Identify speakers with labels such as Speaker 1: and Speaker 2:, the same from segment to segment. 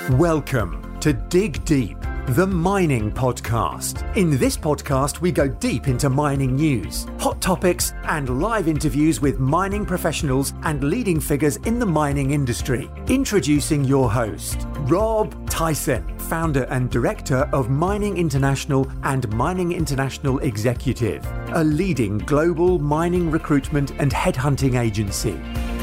Speaker 1: Welcome to Dig Deep, the mining podcast. In this podcast, we go deep into mining news, hot topics, and live interviews with mining professionals and leading figures in the mining industry. Introducing your host, Rob Tyson, founder and director of Mining International and Mining International Executive, a leading global mining recruitment and headhunting agency.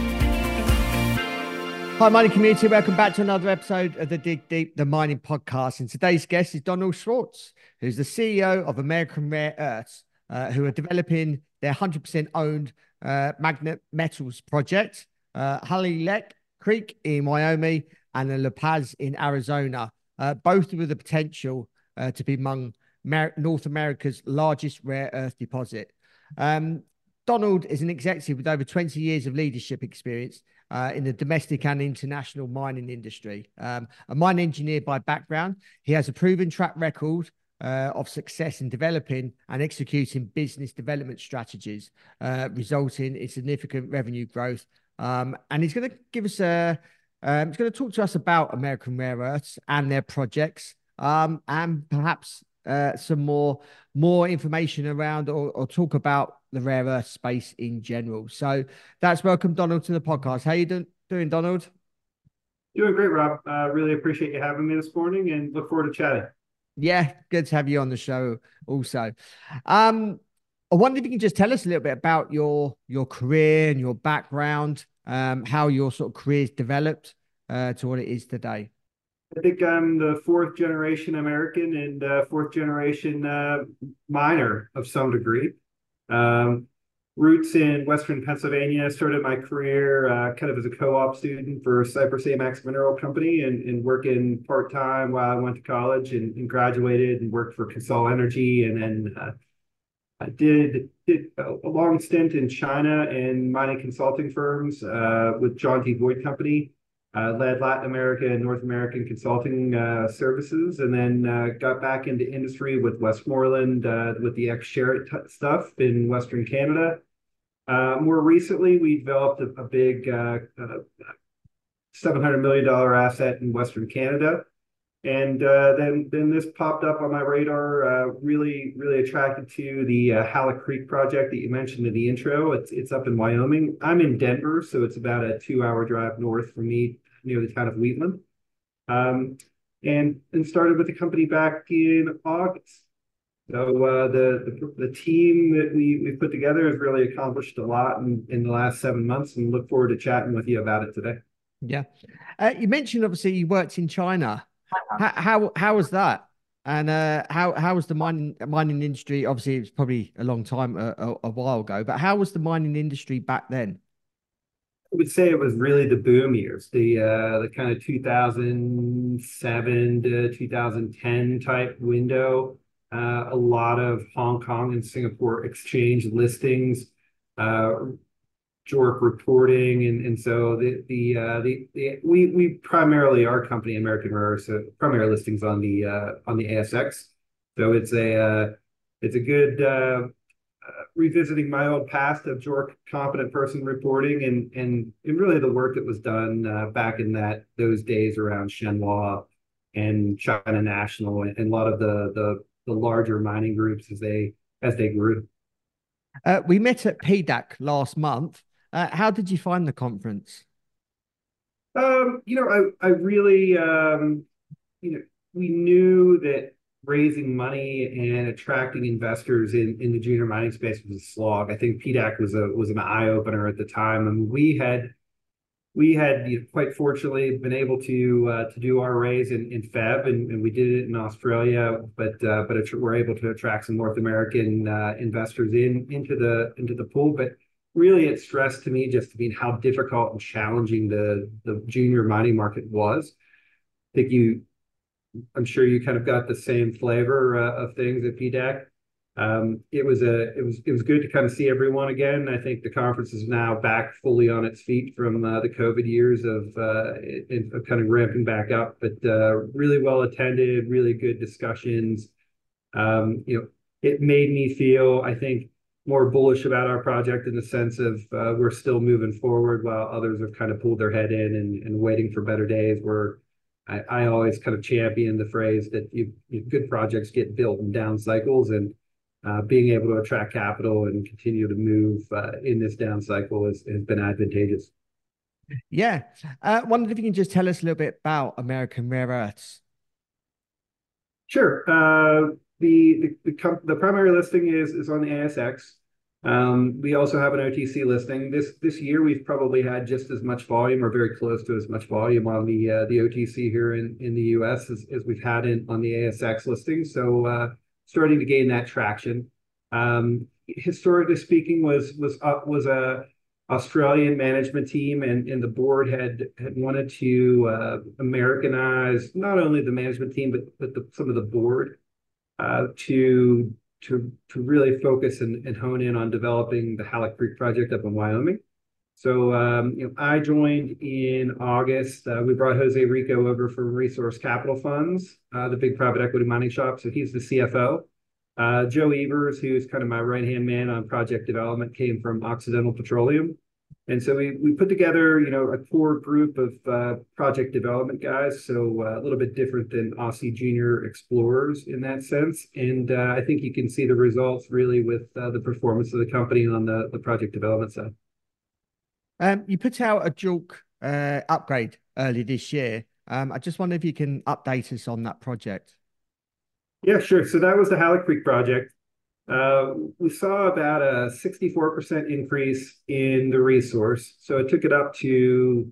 Speaker 2: Hi, mining community. Welcome back to another episode of the Dig Deep, the mining podcast. And today's guest is Donald Schwartz, who's the CEO of American Rare Earths, who are developing their 100% owned magnet metals project, Halleck Creek in Wyoming and La Paz in Arizona, both with the potential to be among North America's largest rare earth deposit. Donald is an executive with over 20 years of leadership experience in the domestic and international mining industry. A mine engineer by background, he has a proven track record of success in developing and executing business development strategies, resulting in significant revenue growth. And he's going to give us he's going to talk to us about American Rare Earths and their projects, and perhaps some more information around or talk about the rare earth space in general. So that's welcome, Donald, to the podcast. How you doing, Donald?
Speaker 3: Doing great, Rob. Really appreciate you having me this morning and look forward to chatting.
Speaker 2: Yeah, good to have you on the show also. I wonder if you can just tell us a little bit about your career and your background, how your sort of career's developed to what it is today.
Speaker 3: I think I'm the fourth generation American and fourth generation miner of some degree. Roots in Western Pennsylvania. Started my career kind of as a co-op student for Cypress AMAX Mineral Company and working part-time while I went to college and graduated and worked for Consol Energy. And then I did a long stint in China in mining consulting firms with John T. Boyd Company. Led Latin America and North American consulting services, and then got back into industry with Westmoreland with the ex-Sherritt stuff in Western Canada. More recently, we developed a big $700 million asset in Western Canada. And then this popped up on my radar, really attracted to the Halleck Creek project that you mentioned in the intro. It's up in Wyoming. I'm in Denver, so it's about a 2-hour drive north from me, near the town of Wheatland. And started with the company back in August. So the team that we put together has really accomplished a lot in the last 7 months, and look forward to chatting with you about it today.
Speaker 2: Yeah. You mentioned obviously you worked in China. How was that? And how was the mining industry? Obviously, it was probably a long time, a while ago, but how was the mining industry back then?
Speaker 3: I would say it was really the boom years, the kind of 2007 to 2010 type window. A lot of Hong Kong and Singapore exchange listings, JORC reporting, and so we primarily, our company American Rare Earths, primary listings on the ASX. So it's a good revisiting my old past of JORC competent person reporting and really the work that was done back in those days around Shenhua and China National and a lot of the larger mining groups as they grew.
Speaker 2: We met at PDAC last month. How did you find the conference?
Speaker 3: I really, we knew that raising money and attracting investors in the junior mining space was a slog. I think PDAC was an eye opener at the time, and we had quite fortunately been able to do our raise in Feb, and we did it in Australia, but we're able to attract some North American investors into the pool. But really, it stressed to me how difficult and challenging the junior mining market was. I'm sure you kind of got the same flavor of things at PDAC. It was good to kind of see everyone again. I think the conference is now back fully on its feet from the COVID years of kind of ramping back up, but really well attended, really good discussions. It made me feel, I think, more bullish about our project in the sense of we're still moving forward while others have kind of pulled their head in and waiting for better days. I always kind of champion the phrase that good projects get built in down cycles, and being able to attract capital and continue to move in this down cycle has been advantageous.
Speaker 2: Yeah. Wondered if you can just tell us a little bit about American Rare Earths.
Speaker 3: Sure. The primary listing is on the ASX. We also have an OTC listing. This year we've probably had just as much volume, or very close to as much volume, on the OTC here in the US as we've had on the ASX listing. So starting to gain that traction. Historically speaking, was a Australian management team, and the board had wanted to Americanize not only the management team but some of the board to really focus and hone in on developing the Halleck Creek project up in Wyoming. So I joined in August. We brought Jose Rico over from Resource Capital Funds, the big private equity mining shop. So he's the CFO. Joe Evers, who's kind of my right-hand man on project development, came from Occidental Petroleum. And so we put together, a core group of project development guys. So a little bit different than Aussie junior explorers in that sense. And I think you can see the results really with the performance of the company on the project development side.
Speaker 2: You put out a JORC upgrade early this year. I just wonder if you can update us on that project.
Speaker 3: Yeah, sure. So that was the Halleck Creek project. We saw about a 64% increase in the resource. So it took it up to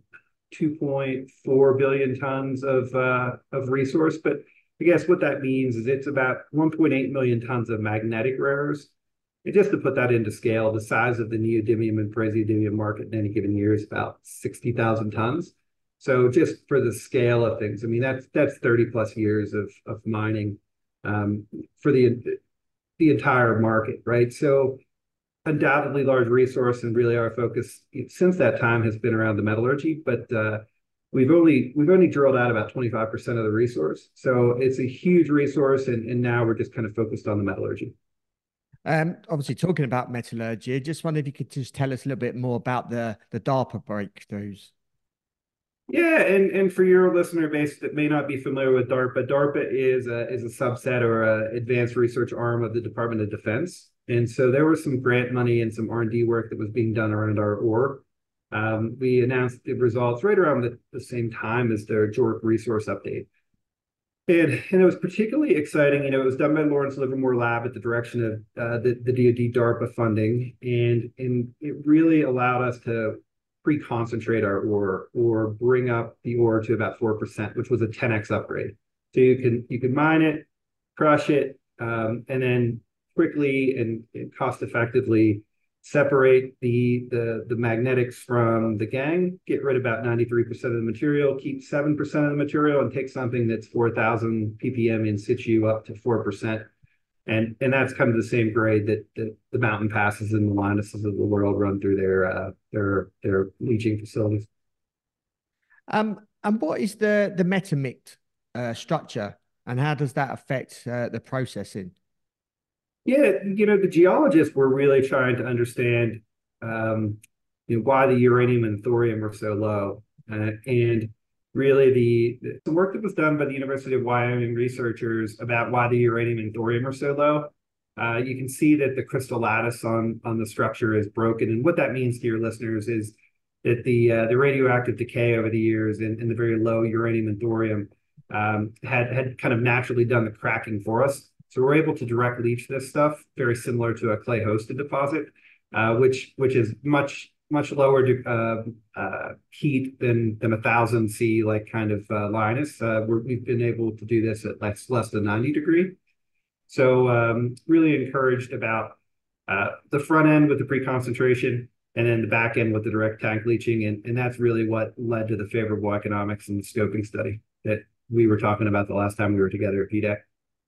Speaker 3: 2.4 billion tons of resource. But I guess what that means is it's about 1.8 million tons of magnetic rares. And just to put that into scale, the size of the neodymium and praseodymium market in any given year is about 60,000 tons. So just for the scale of things, I mean, that's 30 plus years of mining for the entire market, right? So undoubtedly large resource, and really our focus since that time has been around the metallurgy, but we've only drilled out about 25% of the resource. So it's a huge resource, and now we're just kind of focused on the metallurgy.
Speaker 2: Obviously talking about metallurgy, I just wonder if you could just tell us a little bit more about the DARPA breakthroughs.
Speaker 3: Yeah, and for your listener base that may not be familiar with DARPA, DARPA is a subset or an advanced research arm of the Department of Defense. And so there was some grant money and some R&D work that was being done around our ore. We announced the results right around the same time as their JORC resource update. And it was particularly exciting. It was done by Lawrence Livermore Lab at the direction of the DoD DARPA funding. And it really allowed us to pre-concentrate our ore, or bring up the ore to about 4%, which was a 10x upgrade. So you can mine it, crush it, and then quickly and cost effectively separate the magnetics from the gangue, get rid of about 93% of the material, keep 7% of the material, and take something that's 4,000 ppm in situ up to 4%. And that's kind of the same grade that the Mountain Passes and the Lynases of the world run through their leaching facilities.
Speaker 2: And what is the metamict structure, and how does that affect the processing?
Speaker 3: Yeah, the geologists were really trying to understand why the uranium and thorium were so low, and really the work that was done by the University of Wyoming researchers about why the uranium and thorium are so low. You can see that the crystal lattice on the structure is broken. And what that means to your listeners is that the radioactive decay over the years and the very low uranium and thorium had kind of naturally done the cracking for us. So we're able to direct leach this stuff, very similar to a clay hosted deposit, which is much lower heat than 1,000 C, like kind of Lynas. We've been able to do this at less than 90 degree. So really encouraged about the front end with the pre-concentration, and then the back end with the direct tank leaching. And that's really what led to the favorable economics in the scoping study that we were talking about the last time we were together at PDAC.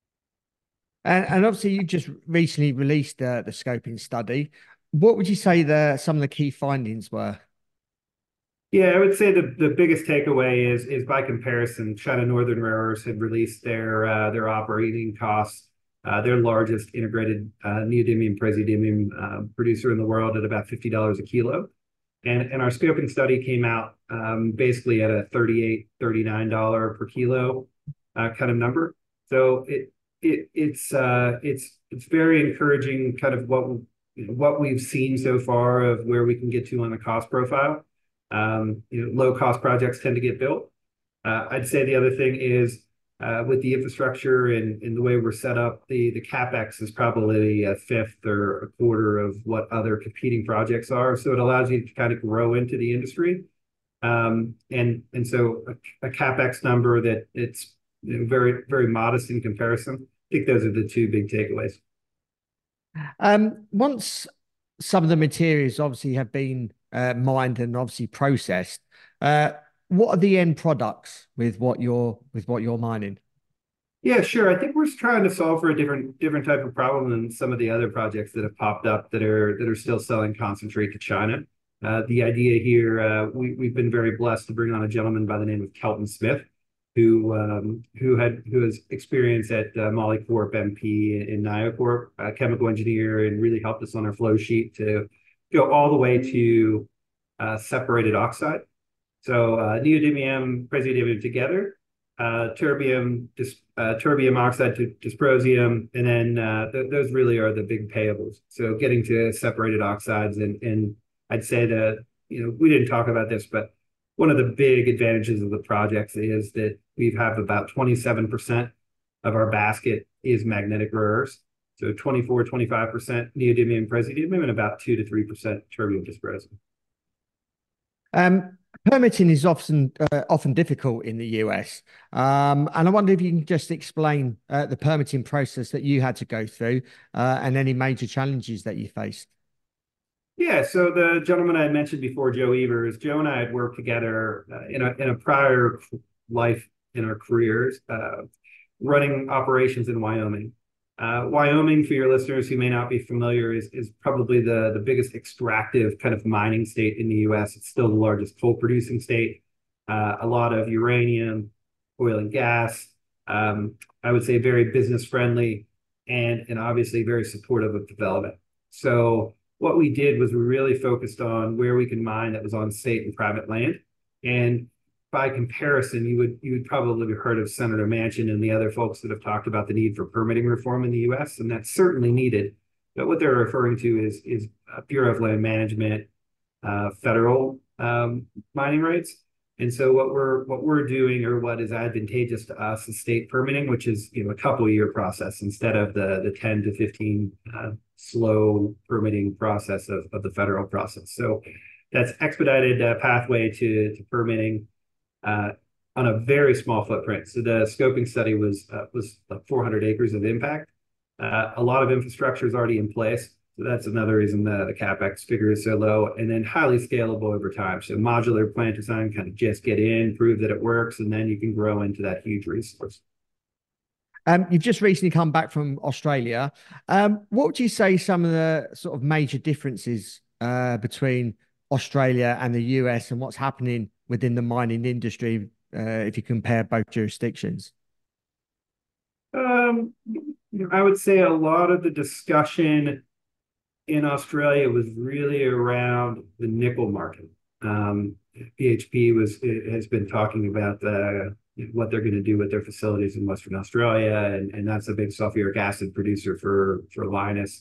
Speaker 2: And obviously you just recently released the scoping study. What would you say some of the key findings were?
Speaker 3: Yeah, I would say the biggest takeaway is by comparison, China Northern Rare Earths had released their operating costs, their largest integrated neodymium praseodymium producer in the world, at about $50 a kilo. And our scoping study came out basically at a $38, $39 per kilo kind of number. So it's very encouraging, kind of what we've seen so far of where we can get to on the cost profile. Low cost projects tend to get built. I'd say the other thing is with the infrastructure and the way we're set up, the capex is probably a fifth or a quarter of what other competing projects are. So it allows you to kind of grow into the industry. And so a capex number that it's very, very modest in comparison. I think those are the two big takeaways.
Speaker 2: Once some of the materials obviously have been mined and obviously processed, what are the end products with what you're mining?
Speaker 3: Yeah, sure. I think we're trying to solve for a different type of problem than some of the other projects that have popped up that are still selling concentrate to China. The idea here, we've been very blessed to bring on a gentleman by the name of Kelton Smith, who has experience at Molycorp MP in NioCorp, a chemical engineer, and really helped us on our flow sheet to go all the way to separated oxide. So neodymium, praseodymium together, terbium oxide to dysprosium, and then those really are the big payables. So getting to separated oxides, and I'd say that we didn't talk about this, but one of the big advantages of the projects is that we have about 27% of our basket is magnetic rare earths. So 25% neodymium, praseodymium, and about 2 to 3% terbium dysprosium.
Speaker 2: Permitting is often difficult in the US. And I wonder if you can just explain the permitting process that you had to go through and any major challenges that you faced.
Speaker 3: Yeah, so the gentleman I mentioned before, Joe Evers, Joe and I had worked together in a prior life in our careers, running operations in Wyoming. Wyoming, for your listeners who may not be familiar, is probably the biggest extractive kind of mining state in the U.S. It's still the largest coal producing state. A lot of uranium, oil and gas. I would say very business friendly and obviously very supportive of development. So what we did was we really focused on where we can mine that was on state and private land. And by comparison, you would probably have heard of Senator Manchin and the other folks that have talked about the need for permitting reform in the U.S., and that's certainly needed. But what they're referring to is Bureau of Land Management, federal mining rights. And so what we're doing, or what is advantageous to us, is state permitting, which is a couple-year process instead of the 10 to 15 slow permitting process of the federal process. So that's expedited pathway to permitting on a very small footprint. So the scoping study was like 400 acres of impact. A lot of infrastructure is already in place. So that's another reason the CapEx figure is so low, and then highly scalable over time. So modular plant design, kind of just get in, prove that it works, and then you can grow into that huge resource.
Speaker 2: You've just recently come back from Australia. What would you say some of the sort of major differences between Australia and the US and what's happening within the mining industry if you compare both jurisdictions?
Speaker 3: I would say a lot of the discussion in Australia was really around the nickel market. BHP has been talking about what they're going to do with their facilities in Western Australia, and that's a big sulfuric acid producer for Lynas.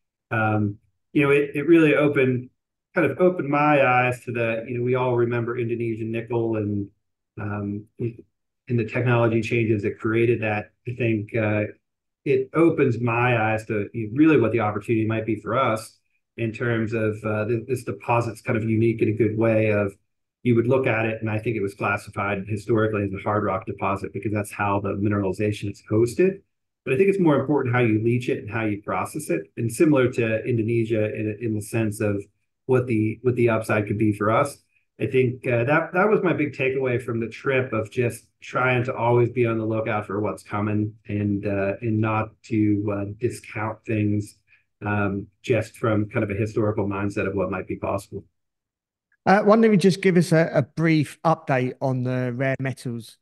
Speaker 3: It really opened my eyes to we all remember Indonesian nickel and the technology changes that created that. I think it opens my eyes to really what the opportunity might be for us in terms of this deposit's kind of unique in a good way of, you would look at it, and I think it was classified historically as a hard rock deposit because that's how the mineralization is hosted. But I think it's more important how you leach it and how you process it. And similar to Indonesia in the sense of what the upside could be for us. I think that was my big takeaway from the trip, of just trying to always be on the lookout for what's coming and not to discount things just from kind of a historical mindset of what might be possible.
Speaker 2: Why don't you just give us a brief update on the rare metals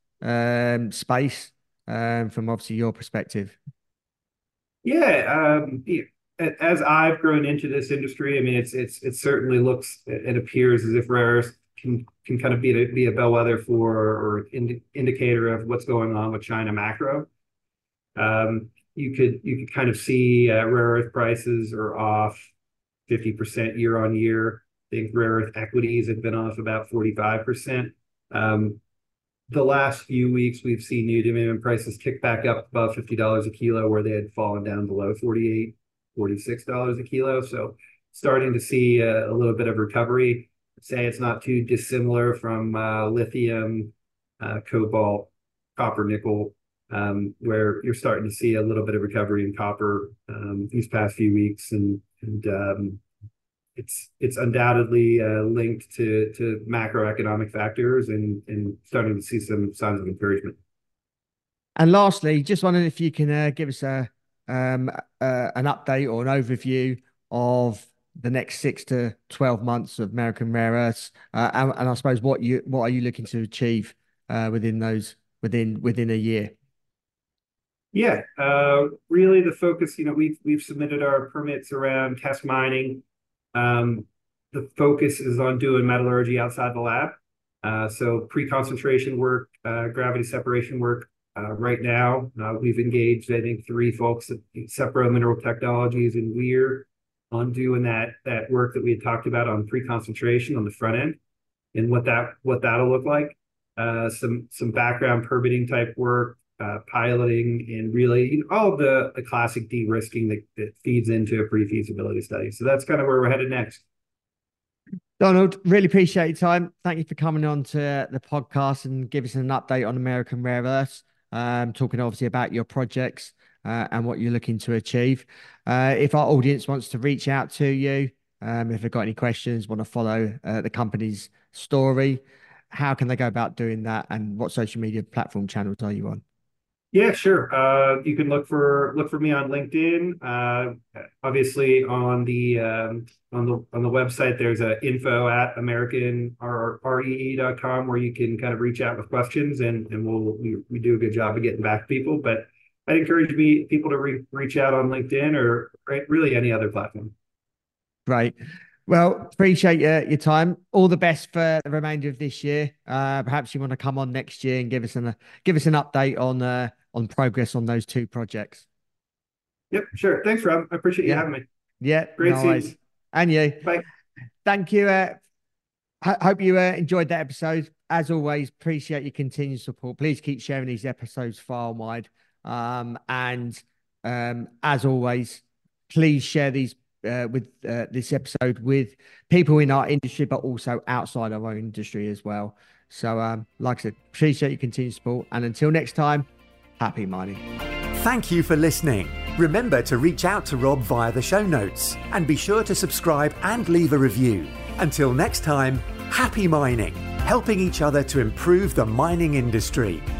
Speaker 2: space from obviously your perspective?
Speaker 3: Yeah, as I've grown into this industry, I mean, it certainly looks and appears as if rare earths can kind of be a bellwether for or indicator of what's going on with China macro. You could kind of see rare earth prices are off 50% year on year. I think rare earth equities have been off about 45%. The last few weeks, we've seen neodymium prices kick back up above $50 a kilo, where they had fallen down below $48, $46 a kilo. So starting to see a little bit of recovery. Say it's not too dissimilar from lithium, cobalt, copper, nickel, where you're starting to see a little bit of recovery in copper these past few weeks, and it's undoubtedly linked to macroeconomic factors and starting to see some signs of encouragement.
Speaker 2: And lastly, just wondering if you can give us an update or an overview of the next 6 to 12 months of American Rare Earths, and I suppose what are you looking to achieve within a year?
Speaker 3: Yeah, really the focus. We've submitted our permits around test mining. The focus is on doing metallurgy outside the lab. So pre-concentration work, gravity separation work. Right now, we've engaged, I think, 3 folks at Sepro Mineral Technologies and Weir on doing that work that we had talked about on pre-concentration on the front end, and what that'll look like. Some background permitting type work, piloting, and really all of the classic de-risking that feeds into a pre-feasibility study. So that's kind of where we're headed next.
Speaker 2: Donald, really appreciate your time. Thank you for coming on to the podcast and giving us an update on American Rare Earths, talking obviously about your projects and what you're looking to achieve. If our audience wants to reach out to you, if they've got any questions, want to follow the company's story, how can they go about doing that, and what social media platform channels are you on?
Speaker 3: Yeah, sure. You can look for me on LinkedIn. Obviously, on the website, there's a info@americanree.com where you can kind of reach out with questions, and we do a good job of getting back to people. But I'd encourage people to reach out on LinkedIn or really any other platform.
Speaker 2: Great. Well, appreciate your time. All the best for the remainder of this year. Perhaps you want to come on next year and give us an update on progress on those 2 projects.
Speaker 3: Yep, sure. Thanks, Rob. I appreciate you having me.
Speaker 2: Yeah,
Speaker 3: great
Speaker 2: seeing you. And you.
Speaker 3: Bye.
Speaker 2: Thank you. Hope you enjoyed that episode. As always, appreciate your continued support. Please keep sharing these episodes far and wide. As always, please share these with this episode with people in our industry, but also outside of our industry as well. So, like I said, appreciate your continued support. And until next time, happy mining.
Speaker 1: Thank you for listening. Remember to reach out to Rob via the show notes, and be sure to subscribe and leave a review. Until next time, happy mining, helping each other to improve the mining industry.